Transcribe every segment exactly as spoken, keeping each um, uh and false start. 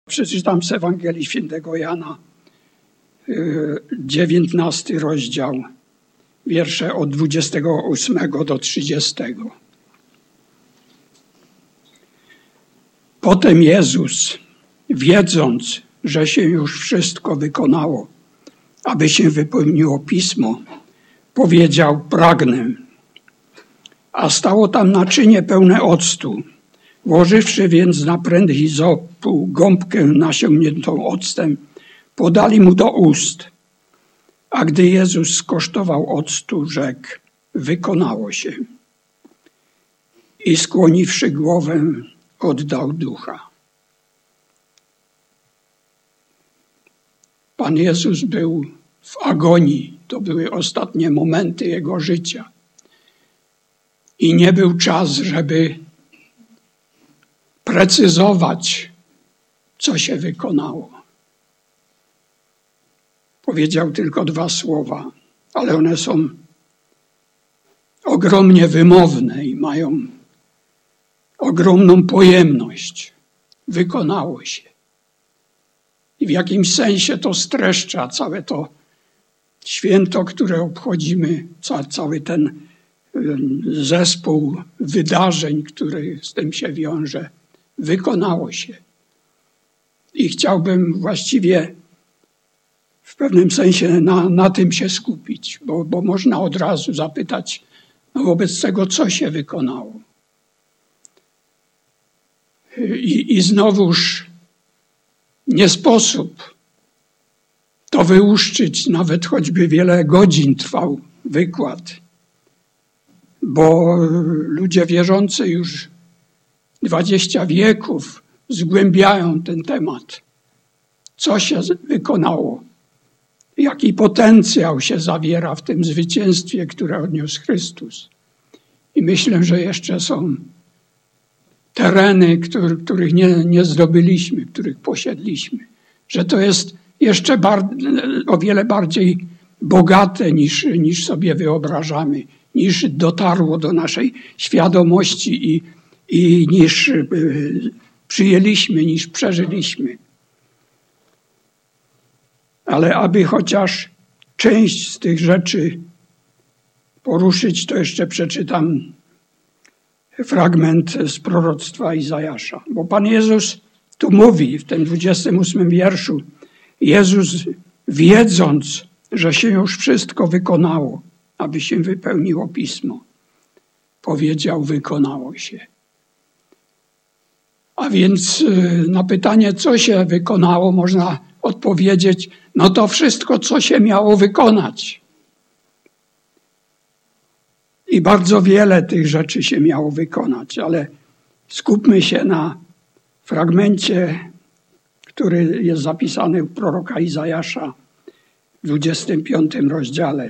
Przeczytam z Ewangelii Świętego Jana, dziewiętnasty rozdział, wiersze od dwudziestego ósmego do trzydziestego. Potem Jezus, wiedząc, że się już wszystko wykonało, aby się wypełniło Pismo, powiedział: pragnę. A stało tam naczynie pełne octu. Włożywszy więc na pręt hizopu gąbkę nasiągniętą octem, podali mu do ust. A gdy Jezus skosztował octu, rzekł: wykonało się. I skłoniwszy głowę, oddał ducha. Pan Jezus był w agonii. To były ostatnie momenty Jego życia. I nie był czas, żeby precyzować, co się wykonało. Powiedział tylko dwa słowa, ale one są ogromnie wymowne i mają ogromną pojemność. Wykonało się. I w jakimś sensie to streszcza całe to święto, które obchodzimy, cały ten zespół wydarzeń, który z tym się wiąże. Wykonało się. I chciałbym właściwie w pewnym sensie na, na tym się skupić, bo, bo można od razu zapytać, no wobec tego, co się wykonało. I, i znowuż nie sposób to wyłuszczyć, nawet choćby wiele godzin trwał wykład, bo ludzie wierzący już dwadzieścia wieków zgłębiają ten temat. Co się wykonało? Jaki potencjał się zawiera w tym zwycięstwie, które odniósł Chrystus? I myślę, że jeszcze są tereny, który, których nie, nie zdobyliśmy, których posiedliśmy. Że to jest jeszcze bar- o wiele bardziej bogate niż, niż sobie wyobrażamy, niż dotarło do naszej świadomości i, i niż y, przyjęliśmy, niż przeżyliśmy. Ale aby chociaż część z tych rzeczy poruszyć, to jeszcze przeczytam fragment z proroctwa Izajasza. Bo Pan Jezus tu mówi w tym dwudziestym ósmym wierszu: Jezus, wiedząc, że się już wszystko wykonało, aby się wypełniło Pismo, powiedział: wykonało się. A więc na pytanie, co się wykonało, można odpowiedzieć: no to wszystko, co się miało wykonać. I bardzo wiele tych rzeczy się miało wykonać, ale skupmy się na fragmencie, który jest zapisany u proroka Izajasza w dwudziestym piątym rozdziale.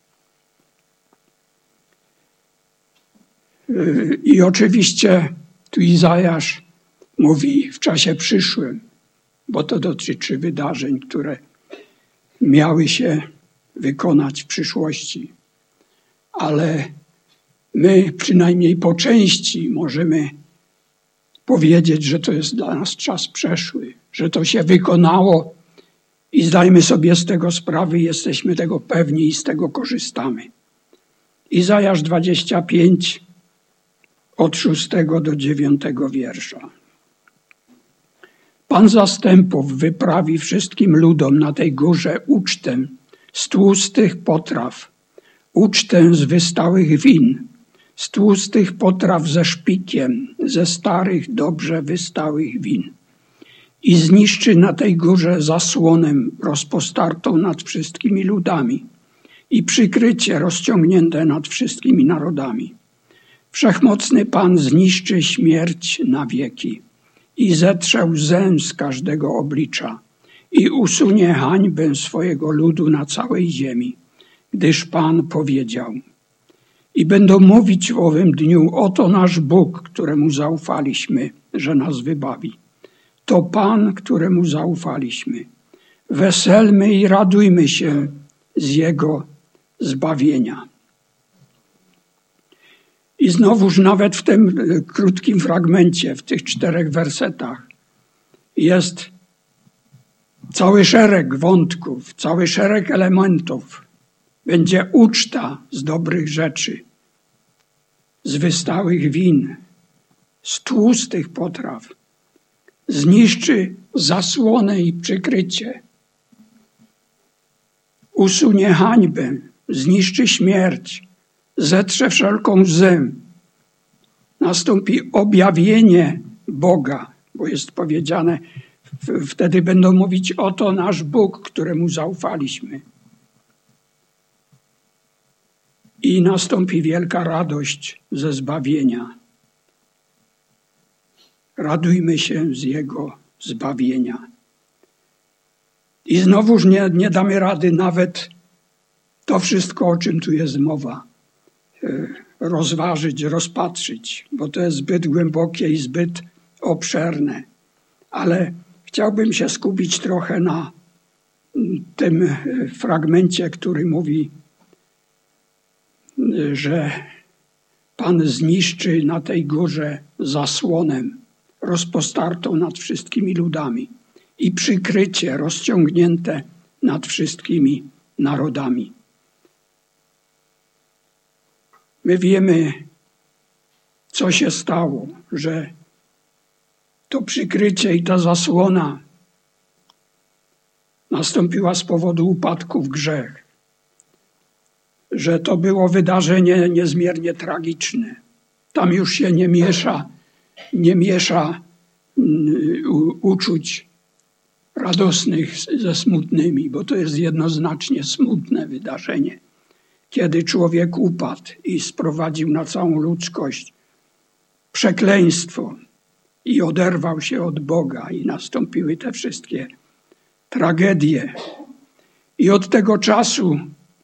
I oczywiście tu Izajasz mówi w czasie przyszłym, bo to dotyczy wydarzeń, które miały się wykonać w przyszłości. Ale my przynajmniej po części możemy powiedzieć, że to jest dla nas czas przeszły, że to się wykonało i zdajmy sobie z tego sprawy, jesteśmy tego pewni i z tego korzystamy. Izajasz dwadzieścia pięć od szóstego do dziewiątego wiersza. Pan zastępów wyprawi wszystkim ludom na tej górze ucztę z tłustych potraw, ucztę z wystałych win, z tłustych potraw ze szpikiem, ze starych, dobrze wystałych win. I zniszczy na tej górze zasłonę rozpostartą nad wszystkimi ludami i przykrycie rozciągnięte nad wszystkimi narodami. Wszechmocny Pan zniszczy śmierć na wieki i zetrze łzę z każdego oblicza i usunie hańbę swojego ludu na całej ziemi, gdyż Pan powiedział. I będą mówić w owym dniu: oto nasz Bóg, któremu zaufaliśmy, że nas wybawi. To Pan, któremu zaufaliśmy. Weselmy i radujmy się z Jego zbawienia. I znowuż nawet w tym krótkim fragmencie, w tych czterech wersetach jest cały szereg wątków, cały szereg elementów. Będzie uczta z dobrych rzeczy, z wystałych win, z tłustych potraw. Zniszczy zasłonę i przykrycie. Usunie hańbę, zniszczy śmierć, zetrze wszelką łzę. Nastąpi objawienie Boga, bo jest powiedziane, wtedy będą mówić: oto nasz Bóg, któremu zaufaliśmy. I nastąpi wielka radość ze zbawienia. Radujmy się z Jego zbawienia. I znowuż nie, nie damy rady nawet to wszystko, o czym tu jest mowa, rozważyć, rozpatrzyć, bo to jest zbyt głębokie i zbyt obszerne. Ale chciałbym się skupić trochę na tym fragmencie, który mówi, że Pan zniszczy na tej górze zasłonę rozpostartą nad wszystkimi ludami i przykrycie rozciągnięte nad wszystkimi narodami. My wiemy, co się stało, że to przykrycie i ta zasłona nastąpiła z powodu upadku w grzech. Że to było wydarzenie niezmiernie tragiczne. Tam już się nie miesza, nie miesza uczuć radosnych ze smutnymi, bo to jest jednoznacznie smutne wydarzenie. Kiedy człowiek upadł i sprowadził na całą ludzkość przekleństwo i oderwał się od Boga i nastąpiły te wszystkie tragedie. I od tego czasu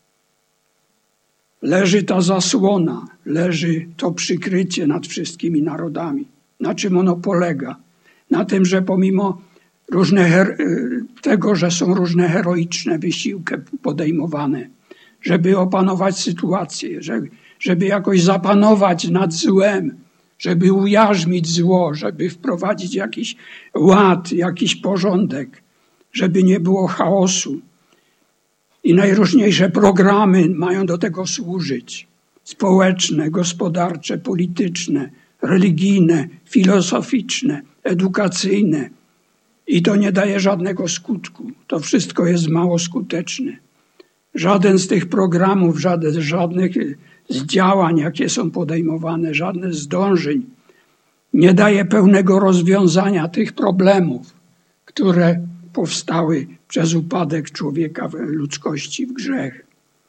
leży ta zasłona, leży to przykrycie nad wszystkimi narodami. Na czym ono polega? Na tym, że pomimo różne tego, że są różne heroiczne wysiłki podejmowane, żeby opanować sytuację, żeby, żeby jakoś zapanować nad złem, żeby ujarzmić zło, żeby wprowadzić jakiś ład, jakiś porządek, żeby nie było chaosu. I najróżniejsze programy mają do tego służyć. Społeczne, gospodarcze, polityczne, religijne, filozoficzne, edukacyjne. I to nie daje żadnego skutku. To wszystko jest mało skuteczne. Żaden z tych programów, żaden, żadnych z działań, jakie są podejmowane, żadne z dążeń nie daje pełnego rozwiązania tych problemów, które powstały przez upadek człowieka, ludzkości w grzech.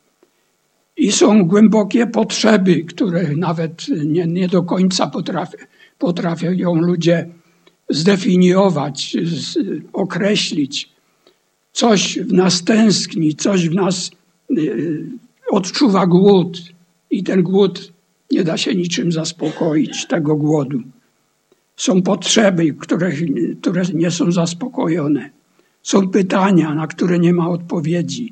I są głębokie potrzeby, które nawet nie, nie do końca potrafią, potrafią ludzie zdefiniować, z, określić. Coś w nas tęskni, coś w nas y, odczuwa głód i ten głód nie da się niczym zaspokoić, tego głodu. Są potrzeby, które, które nie są zaspokojone. Są pytania, na które nie ma odpowiedzi.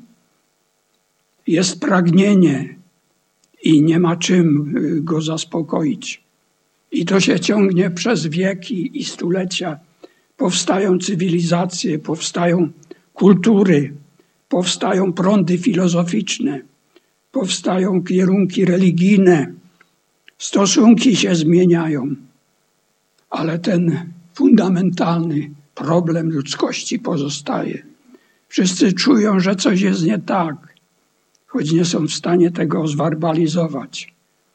Jest pragnienie i nie ma czym go zaspokoić. I to się ciągnie przez wieki i stulecia. Powstają cywilizacje, powstają kultury, powstają prądy filozoficzne, powstają kierunki religijne, stosunki się zmieniają. Ale ten fundamentalny problem ludzkości pozostaje. Wszyscy czują, że coś jest nie tak, choć nie są w stanie tego zwerbalizować.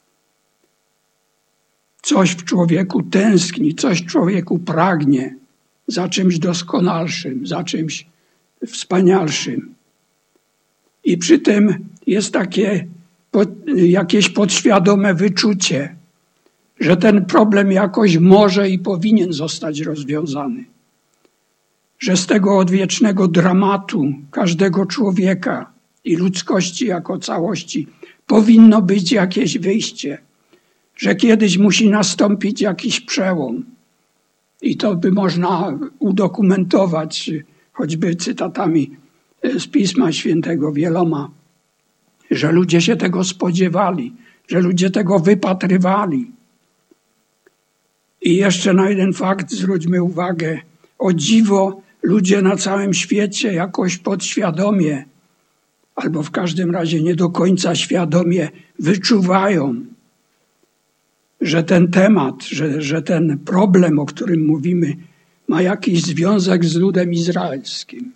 Coś w człowieku tęskni, coś w człowieku pragnie za czymś doskonalszym, za czymś wspanialszym. I przy tym jest takie jakieś podświadome wyczucie, że ten problem jakoś może i powinien zostać rozwiązany. Że z tego odwiecznego dramatu każdego człowieka i ludzkości jako całości powinno być jakieś wyjście. Że kiedyś musi nastąpić jakiś przełom. I to by można udokumentować choćby cytatami z Pisma Świętego wieloma, że ludzie się tego spodziewali, że ludzie tego wypatrywali. I jeszcze na jeden fakt zwróćmy uwagę. O dziwo, ludzie na całym świecie jakoś podświadomie, albo w każdym razie nie do końca świadomie wyczuwają, że ten temat, że, że ten problem, o którym mówimy, ma jakiś związek z ludem izraelskim.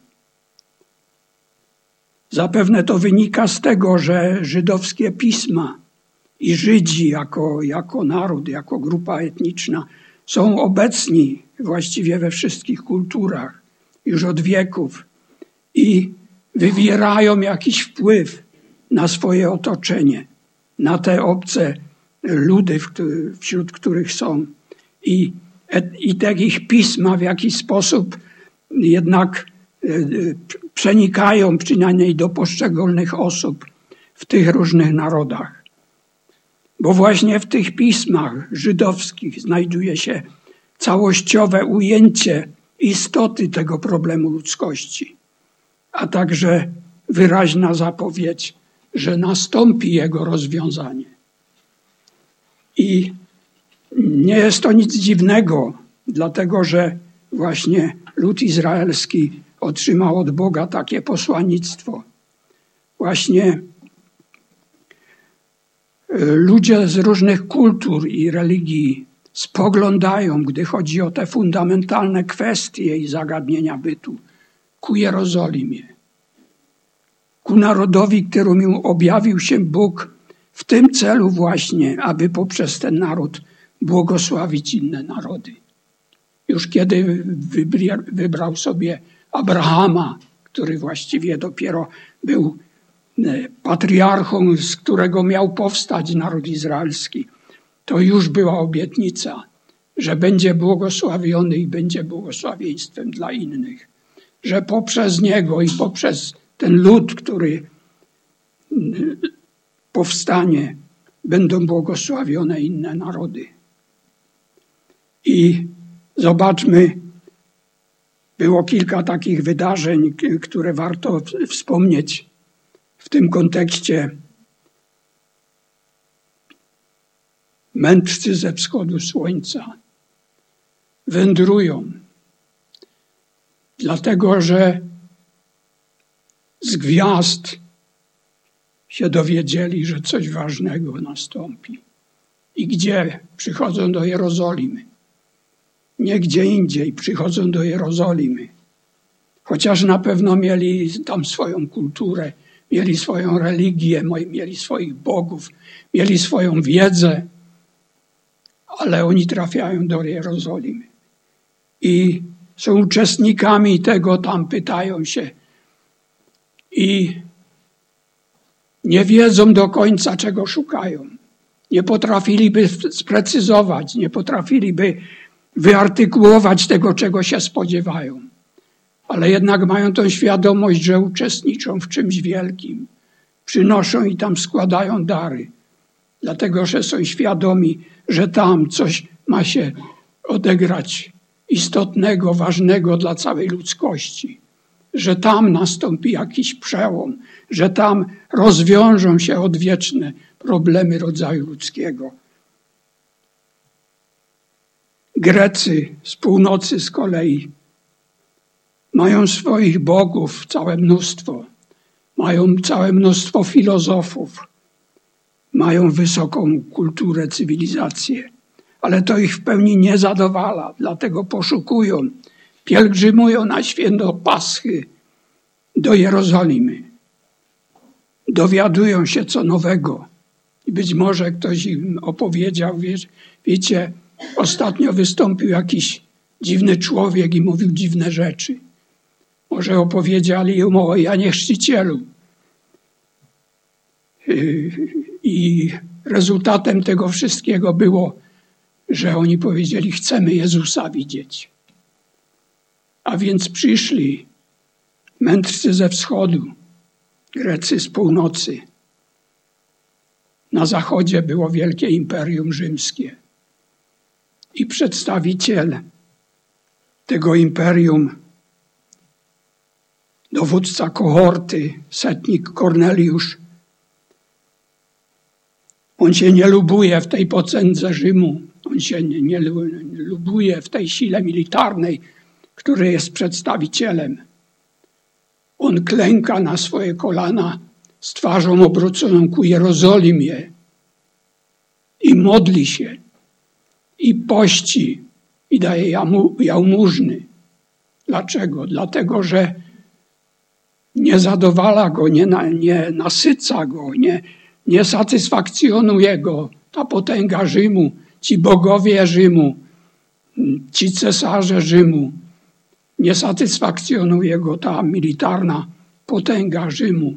Zapewne to wynika z tego, że żydowskie pisma i Żydzi jako, jako naród, jako grupa etniczna są obecni właściwie we wszystkich kulturach już od wieków i wywierają jakiś wpływ na swoje otoczenie, na te obce ludy, wśród których są. I, i te ich pisma w jakiś sposób jednak przenikają przynajmniej do poszczególnych osób w tych różnych narodach. Bo właśnie w tych pismach żydowskich znajduje się całościowe ujęcie istoty tego problemu ludzkości, a także wyraźna zapowiedź, że nastąpi jego rozwiązanie. I nie jest to nic dziwnego, dlatego że właśnie lud izraelski otrzymał od Boga takie posłannictwo. Właśnie ludzie z różnych kultur i religii spoglądają, gdy chodzi o te fundamentalne kwestie i zagadnienia bytu, ku Jerozolimie, ku narodowi, któremu objawił się Bóg w tym celu właśnie, aby poprzez ten naród błogosławić inne narody. Już kiedy wybrał sobie Abrahama, który właściwie dopiero był patriarchą, z którego miał powstać naród izraelski, to już była obietnica, że będzie błogosławiony i będzie błogosławieństwem dla innych. Że poprzez niego i poprzez ten lud, który powstanie, będą błogosławione inne narody. I zobaczmy, było kilka takich wydarzeń, które warto wspomnieć w tym kontekście. Mędrcy ze wschodu słońca wędrują, dlatego że z gwiazd się dowiedzieli, że coś ważnego nastąpi. I gdzie? Przychodzą do Jerozolimy. Nie gdzie indziej, przychodzą do Jerozolimy. Chociaż na pewno mieli tam swoją kulturę, mieli swoją religię, mieli swoich bogów, mieli swoją wiedzę, ale oni trafiają do Jerozolimy. I są uczestnikami tego, tam pytają się i nie wiedzą do końca, czego szukają. Nie potrafiliby sprecyzować, nie potrafiliby wyartykułować tego, czego się spodziewają. Ale jednak mają tą świadomość, że uczestniczą w czymś wielkim. Przynoszą i tam składają dary. Dlatego, że są świadomi, że tam coś ma się odegrać istotnego, ważnego dla całej ludzkości. Że tam nastąpi jakiś przełom, że tam rozwiążą się odwieczne problemy rodzaju ludzkiego. Grecy z północy z kolei mają swoich bogów całe mnóstwo. Mają całe mnóstwo filozofów. Mają wysoką kulturę, cywilizację. Ale to ich w pełni nie zadowala. Dlatego poszukują, pielgrzymują na święto Paschy do Jerozolimy. Dowiadują się co nowego. I być może ktoś im opowiedział, wiesz, wiecie, ostatnio wystąpił jakiś dziwny człowiek i mówił dziwne rzeczy. Może opowiedzieli mu o Janie Chrzcicielu. I rezultatem tego wszystkiego było, że oni powiedzieli, chcemy Jezusa widzieć. A więc przyszli mędrcy ze wschodu, Grecy z północy. Na zachodzie było wielkie imperium rzymskie. I przedstawiciel tego imperium, dowódca kohorty, setnik Korneliusz, on się nie lubuje w tej potędze Rzymu, on się nie, nie lubuje w tej sile militarnej, który jest przedstawicielem. On klęka na swoje kolana z twarzą obróconą ku Jerozolimie i modli się, i pości, i daje jałmużny. Dlaczego? Dlatego, że nie zadowala go, nie, na, nie nasyca go, nie, nie satysfakcjonuje go ta potęga Rzymu, ci bogowie Rzymu, ci cesarze Rzymu. Nie satysfakcjonuje go ta militarna potęga Rzymu.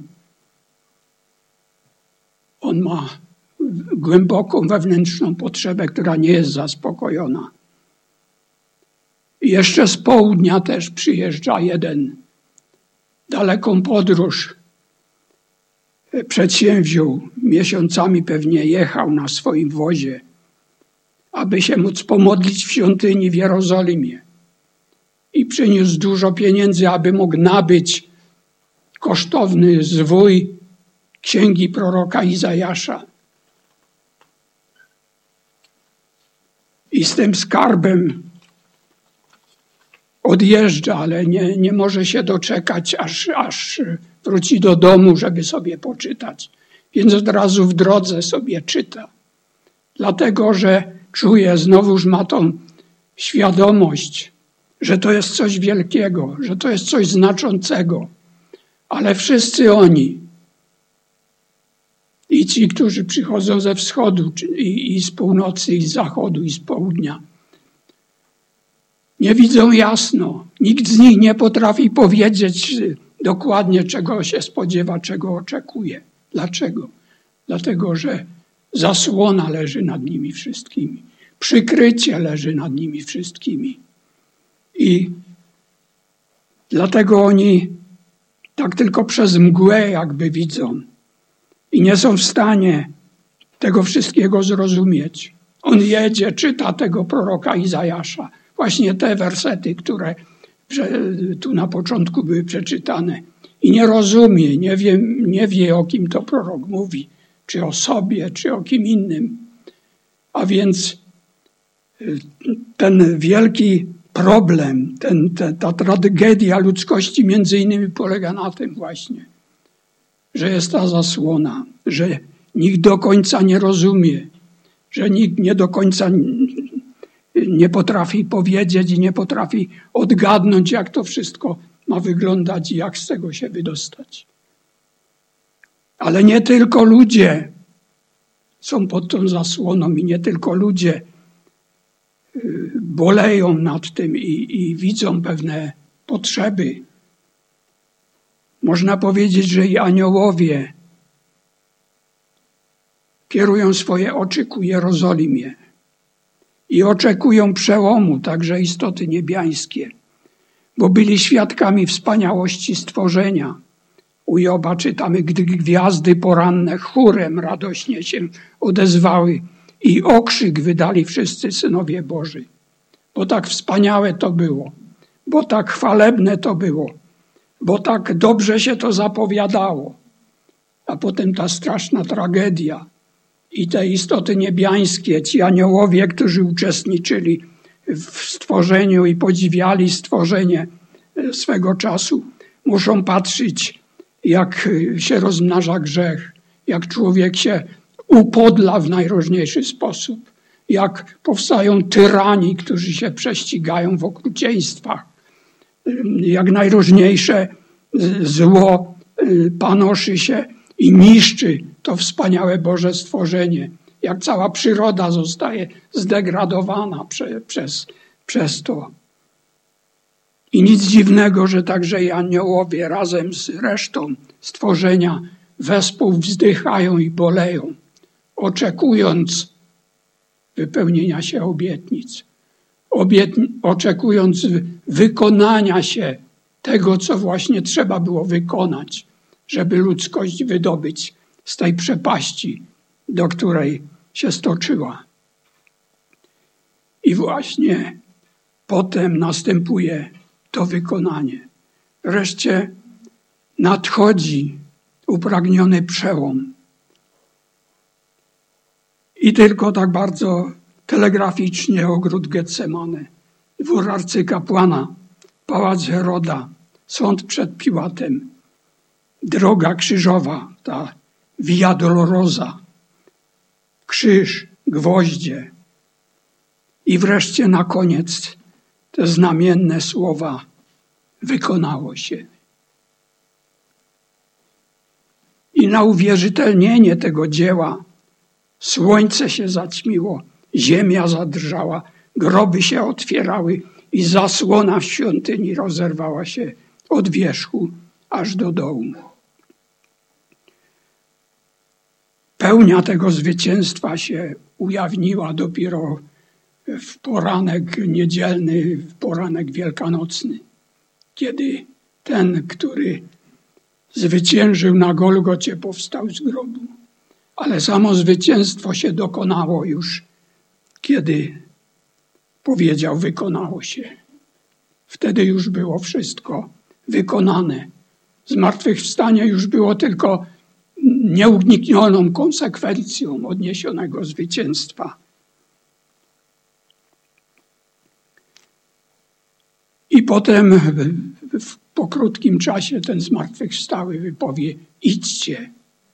On ma głęboką wewnętrzną potrzebę, która nie jest zaspokojona. I jeszcze z południa też przyjeżdża jeden. Daleką podróż przedsięwziął, miesiącami pewnie jechał na swoim wozie, aby się móc pomodlić w świątyni w Jerozolimie. I przyniósł dużo pieniędzy, aby mógł nabyć kosztowny zwój księgi proroka Izajasza. I z tym skarbem odjeżdża, ale nie, nie może się doczekać, aż, aż wróci do domu, żeby sobie poczytać. Więc od razu w drodze sobie czyta. Dlatego, że czuje, znowuż ma tą świadomość, że to jest coś wielkiego, że to jest coś znaczącego. Ale wszyscy oni, i ci, którzy przychodzą ze wschodu, i, i z północy, i z zachodu, i z południa, nie widzą jasno. Nikt z nich nie potrafi powiedzieć dokładnie, czego się spodziewa, czego oczekuje. Dlaczego? Dlatego, że zasłona leży nad nimi wszystkimi. Przykrycie leży nad nimi wszystkimi. I dlatego oni tak tylko przez mgłę jakby widzą i nie są w stanie tego wszystkiego zrozumieć. On jedzie, czyta tego proroka Izajasza. Właśnie te wersety, które tu na początku były przeczytane. I nie rozumie, nie wie, nie wie o kim to prorok mówi. Czy o sobie, czy o kim innym. A więc ten wielki problem, ten, te, ta tragedia ludzkości między innymi polega na tym właśnie, że jest ta zasłona, że nikt do końca nie rozumie, że nikt nie do końca nie potrafi powiedzieć i nie potrafi odgadnąć, jak to wszystko ma wyglądać i jak z tego się wydostać. Ale nie tylko ludzie są pod tą zasłoną i nie tylko ludzie boleją nad tym i, i widzą pewne potrzeby. Można powiedzieć, że i aniołowie kierują swoje oczy ku Jerozolimie i oczekują przełomu, także istoty niebiańskie, bo byli świadkami wspaniałości stworzenia. U Joba czytamy, gdy gwiazdy poranne chórem radośnie się odezwały i okrzyk wydali wszyscy synowie Boży. Bo tak wspaniałe to było, bo tak chwalebne to było, bo tak dobrze się to zapowiadało. A potem ta straszna tragedia i te istoty niebiańskie, ci aniołowie, którzy uczestniczyli w stworzeniu i podziwiali stworzenie swego czasu, muszą patrzeć, jak się rozmnaża grzech, jak człowiek się upodla w najróżniejszy sposób, jak powstają tyrani, którzy się prześcigają w okrucieństwach, jak najróżniejsze zło panoszy się i niszczy to wspaniałe Boże stworzenie, jak cała przyroda zostaje zdegradowana prze, przez, przez to. I nic dziwnego, że także i aniołowie razem z resztą stworzenia wespół wzdychają i boleją, oczekując wypełnienia się obietnic, obietni- oczekując wykonania się tego, co właśnie trzeba było wykonać, żeby ludzkość wydobyć z tej przepaści, do której się stoczyła. I właśnie potem następuje to wykonanie. Wreszcie nadchodzi upragniony przełom. I tylko tak bardzo telegraficznie ogród Getsemane. Dwór arcykapłana pałac Heroda, sąd przed Piłatem, droga krzyżowa, ta Via Dolorosa, krzyż, gwoździe i wreszcie na koniec te znamienne słowa: wykonało się. I na uwierzytelnienie tego dzieła słońce się zaćmiło, ziemia zadrżała, groby się otwierały i zasłona w świątyni rozerwała się od wierzchu aż do dołu. Pełnia tego zwycięstwa się ujawniła dopiero w poranek niedzielny, w poranek wielkanocny, kiedy ten, który zwyciężył na Golgocie, powstał z grobu. Ale samo zwycięstwo się dokonało już, kiedy powiedział: wykonało się. Wtedy już było wszystko wykonane. Zmartwychwstanie już było tylko nieuniknioną konsekwencją odniesionego zwycięstwa. I potem w, po krótkim czasie ten zmartwychwstały wypowie: idźcie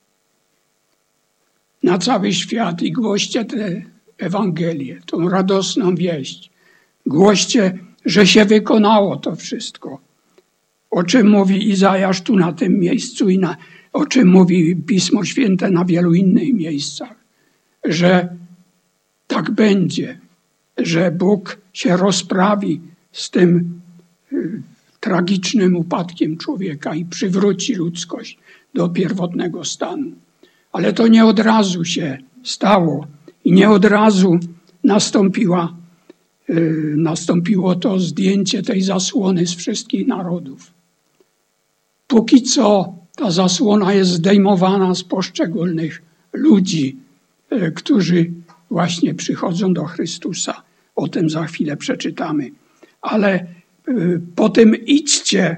na cały świat i głoście tę Ewangelię, tą radosną wieść. Głoście, że się wykonało to wszystko. O czym mówi Izajasz tu na tym miejscu i na, o czym mówi Pismo Święte na wielu innych miejscach. Że tak będzie, że Bóg się rozprawi z tym y, tragicznym upadkiem człowieka i przywróci ludzkość do pierwotnego stanu. Ale to nie od razu się stało i nie od razu nastąpiła, y, nastąpiło to zdjęcie tej zasłony z wszystkich narodów. Póki co ta zasłona jest zdejmowana z poszczególnych ludzi, y, którzy właśnie przychodzą do Chrystusa. O tym za chwilę przeczytamy. Ale y, potem idźcie,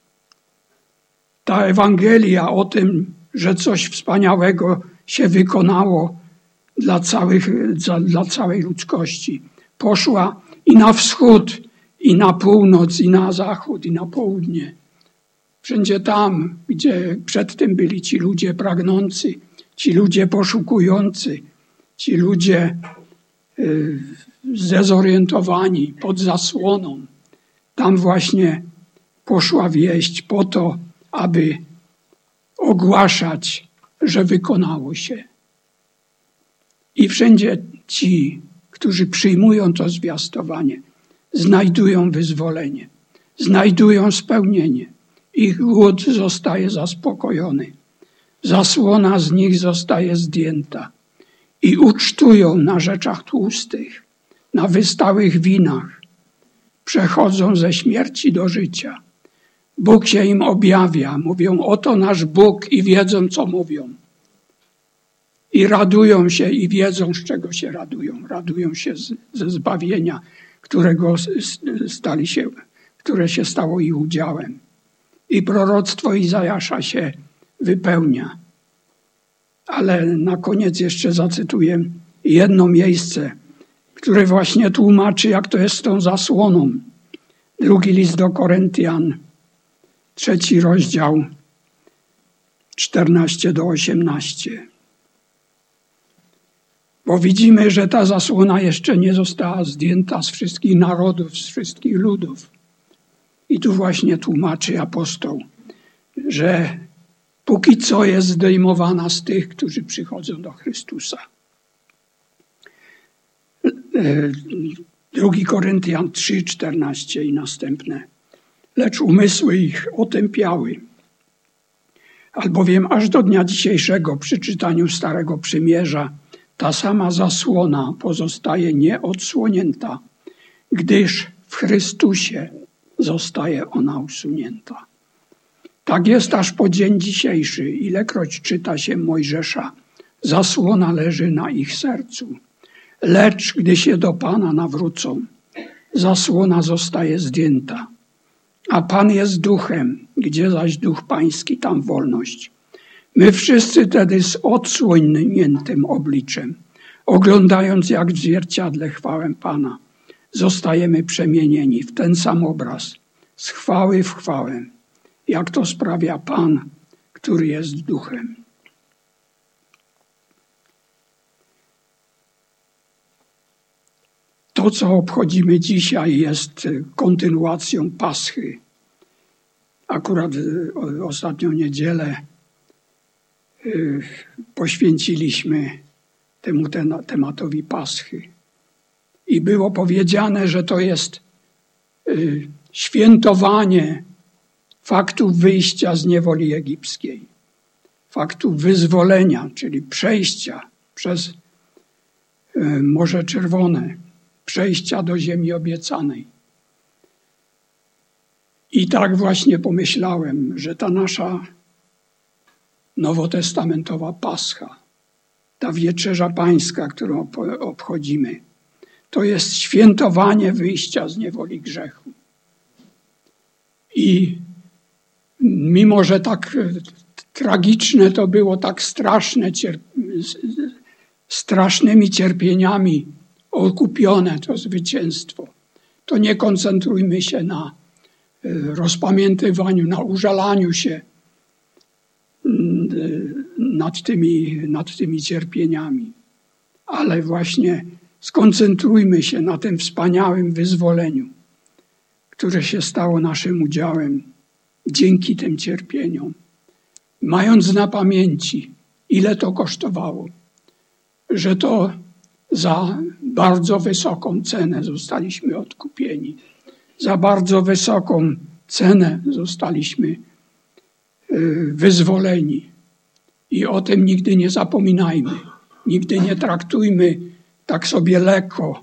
ta Ewangelia o tym, że coś wspaniałego się wykonało dla, całych, dla, dla całej ludzkości, poszła i na wschód, i na północ, i na zachód, i na południe. Wszędzie tam, gdzie przedtem byli ci ludzie pragnący, ci ludzie poszukujący, ci ludzie y, zdezorientowani, pod zasłoną. Tam właśnie poszła wieść po to, aby ogłaszać, że wykonało się. I wszędzie ci, którzy przyjmują to zwiastowanie, znajdują wyzwolenie, znajdują spełnienie. Ich głód zostaje zaspokojony. Zasłona z nich zostaje zdjęta. I ucztują na rzeczach tłustych, na wystałych winach. Przechodzą ze śmierci do życia. Bóg się im objawia. Mówią: oto nasz Bóg, i wiedzą, co mówią. I radują się i wiedzą, z czego się radują. Radują się z, ze zbawienia, którego stali się, które się stało ich udziałem. I proroctwo Izajasza się wypełnia. Ale na koniec jeszcze zacytuję jedno miejsce, które właśnie tłumaczy, jak to jest z tą zasłoną. Drugi list do Koryntian, trzeci rozdział, czternaście do osiemnaście. Bo widzimy, że ta zasłona jeszcze nie została zdjęta z wszystkich narodów, z wszystkich ludów. I tu właśnie tłumaczy apostoł, że póki co jest zdejmowana z tych, którzy przychodzą do Chrystusa. Drugi Koryntian trzy, czternaście i następne. Lecz umysły ich otępiały. Albowiem aż do dnia dzisiejszego przy czytaniu Starego Przymierza ta sama zasłona pozostaje nieodsłonięta, gdyż w Chrystusie zostaje ona usunięta. Tak jest aż po dzień dzisiejszy, ilekroć czyta się Mojżesza, zasłona leży na ich sercu. Lecz gdy się do Pana nawrócą, zasłona zostaje zdjęta. A Pan jest duchem, gdzie zaś duch pański, tam wolność. My wszyscy tedy z odsłoniętym obliczem, oglądając jak w zwierciadle chwałę Pana, zostajemy przemienieni w ten sam obraz z chwały w chwałę, jak to sprawia Pan, który jest duchem. To, co obchodzimy dzisiaj, jest kontynuacją Paschy. Akurat ostatnią niedzielę poświęciliśmy temu tematowi Paschy. I było powiedziane, że to jest świętowanie faktu wyjścia z niewoli egipskiej, faktu wyzwolenia, czyli przejścia przez Morze Czerwone, przejścia do ziemi obiecanej. I tak właśnie pomyślałem, że ta nasza nowotestamentowa Pascha, ta wieczerza pańska, którą obchodzimy, to jest świętowanie wyjścia z niewoli grzechu. I mimo, że tak tragiczne to było, tak straszne, cierp strasznymi cierpieniami okupione to zwycięstwo, to nie koncentrujmy się na rozpamiętywaniu, na użalaniu się nad tymi, nad tymi cierpieniami, ale właśnie skoncentrujmy się na tym wspaniałym wyzwoleniu, które się stało naszym udziałem dzięki tym cierpieniom. Mając na pamięci, ile to kosztowało, że to za bardzo wysoką cenę zostaliśmy odkupieni. Za bardzo wysoką cenę zostaliśmy wyzwoleni. I o tym nigdy nie zapominajmy. Nigdy nie traktujmy tak sobie lekko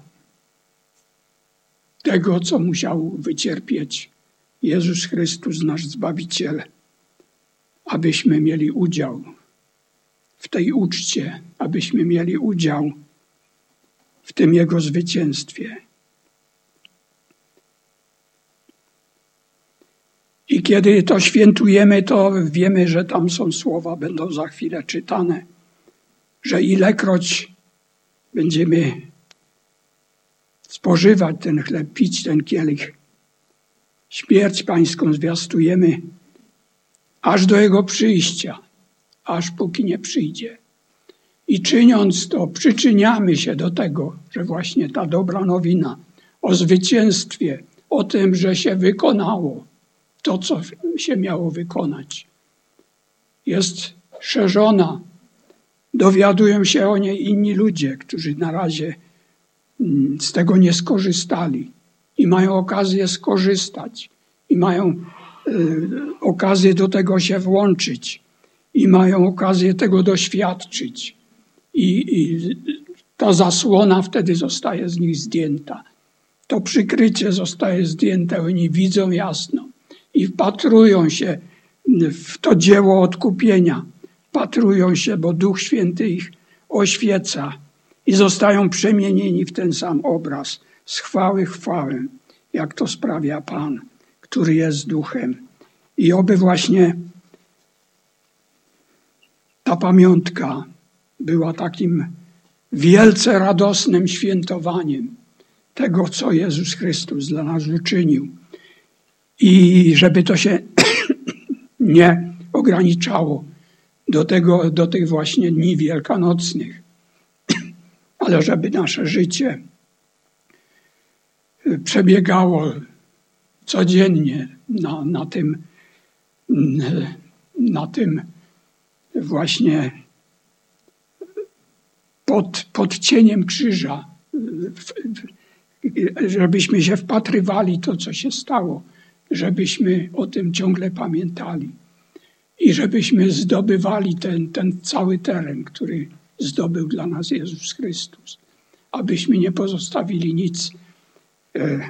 tego, co musiał wycierpieć Jezus Chrystus, nasz Zbawiciel, abyśmy mieli udział w tej uczcie, abyśmy mieli udział w tym Jego zwycięstwie. I kiedy to świętujemy, to wiemy, że tam są słowa, będą za chwilę czytane, że ilekroć będziemy spożywać ten chleb, pić ten kielich, śmierć pańską zwiastujemy aż do Jego przyjścia, aż póki nie przyjdzie. I czyniąc to, przyczyniamy się do tego, że właśnie ta dobra nowina o zwycięstwie, o tym, że się wykonało to, co się miało wykonać, jest szerzona. Dowiadują się o niej inni ludzie, którzy na razie z tego nie skorzystali i mają okazję skorzystać i mają y, okazję do tego się włączyć i mają okazję tego doświadczyć. I, I ta zasłona wtedy zostaje z nich zdjęta. To przykrycie zostaje zdjęte, oni widzą jasno i wpatrują się w to dzieło odkupienia. Wpatrują się, bo Duch Święty ich oświeca i zostają przemienieni w ten sam obraz z chwały w chwałę, jak to sprawia Pan, który jest Duchem. I oby właśnie ta pamiątka była takim wielce radosnym świętowaniem tego, co Jezus Chrystus dla nas uczynił. I żeby to się nie ograniczało do tego, do tych właśnie dni wielkanocnych, ale żeby nasze życie przebiegało codziennie na, na tym, na tym właśnie pod, pod cieniem krzyża, żebyśmy się wpatrywali to, co się stało, żebyśmy o tym ciągle pamiętali i żebyśmy zdobywali ten, ten cały teren, który zdobył dla nas Jezus Chrystus, abyśmy nie pozostawili nic e, e,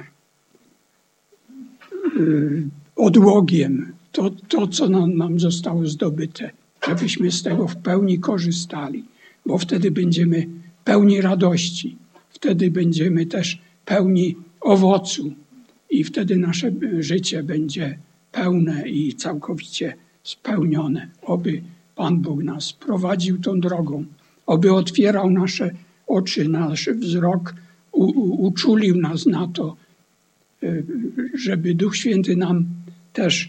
odłogiem, to, to co nam, nam zostało zdobyte, żebyśmy z tego w pełni korzystali, bo wtedy będziemy pełni radości, wtedy będziemy też pełni owocu i wtedy nasze życie będzie pełne i całkowicie spełnione. Oby Pan Bóg nas prowadził tą drogą, oby otwierał nasze oczy, nasz wzrok, u, u, uczulił nas na to, żeby Duch Święty nam też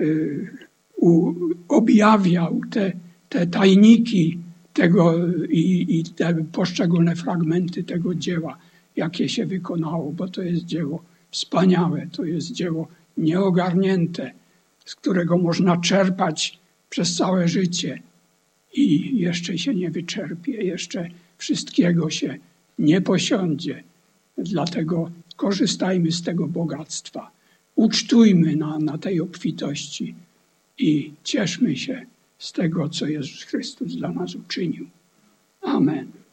objawiał te, te tajniki tego i, i te poszczególne fragmenty tego dzieła, jakie się wykonało, bo to jest dzieło wspaniałe, to jest dzieło nieogarnięte, z którego można czerpać przez całe życie i jeszcze się nie wyczerpie, jeszcze wszystkiego się nie posiądzie. Dlatego korzystajmy z tego bogactwa, ucztujmy na, na tej obfitości i cieszmy się z tego, co Jezus Chrystus dla nas uczynił. Amen.